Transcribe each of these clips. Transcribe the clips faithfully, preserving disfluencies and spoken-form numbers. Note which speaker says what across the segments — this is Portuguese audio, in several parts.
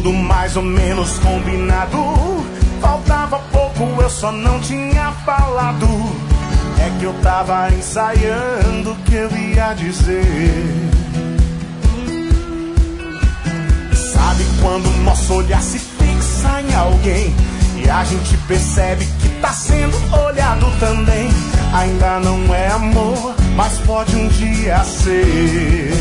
Speaker 1: tudo mais ou menos combinado. Faltava pouco, eu só não tinha falado. É que eu tava ensaiando o que eu ia dizer. Sabe quando o nosso olhar se fixa em alguém e a gente percebe que tá sendo olhado também? Ainda não é amor, mas pode um dia ser.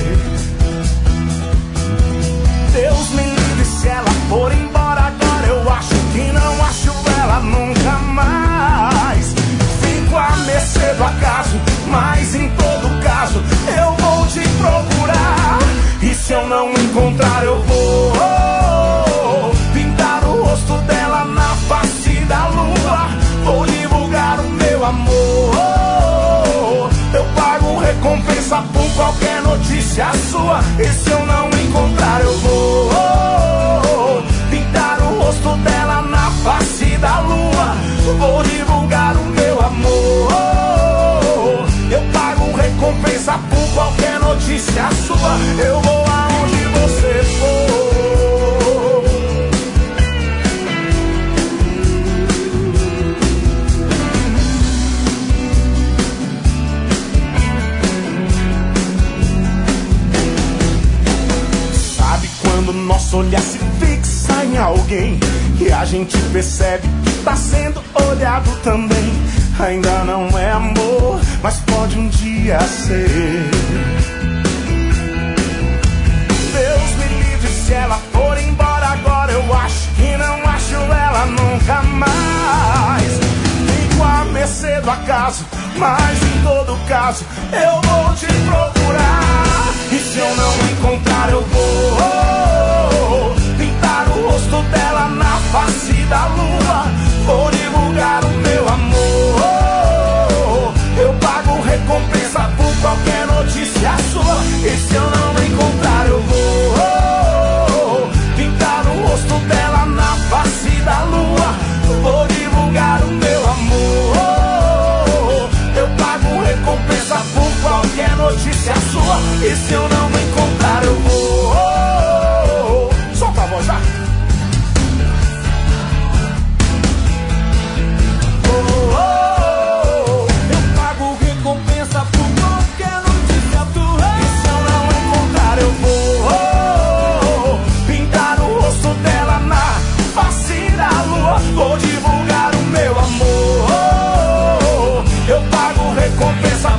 Speaker 1: Deus me livre se ela for embora agora. Eu acho que não acho ela nunca mais. Fico a mercê do acaso, mas em todo caso eu vou te procurar. E se eu não encontrar eu vou pintar o rosto dela na face da lua. Vou divulgar o meu amor. Eu pago recompensa por qualquer notícia sua. E se eu não encontrar eu vou pintar o rosto dela na face da lua. Vou divulgar o meu amor. Eu pago recompensa por qualquer notícia sua. Eu vou aonde você for. Quando nosso olhar se fixa em alguém e a gente percebe que tá sendo olhado também. Ainda não é amor, mas pode um dia ser. Deus me livre se ela for embora agora. Eu acho que não acho ela nunca mais. Fico a mercê do acaso, mas em todo caso eu vou te procurar. E se eu não encontrar eu vou pintar o rosto dela na face da lua. Vou divulgar o meu amor. Eu pago recompensa por qualquer notícia sua. E se eu não encontrar eu vou pintar o rosto dela na face da lua. Vou divulgar o meu amor. Eu pago recompensa por qualquer notícia sua. E se eu não encontrar eu vou. Solta a voz já. Oh, oh, oh. Eu pago recompensa por qualquer notícia tua. E se eu não encontrar eu vou pintar o rosto dela na face da lua. Vou divulgar o meu amor. Eu pago recompensa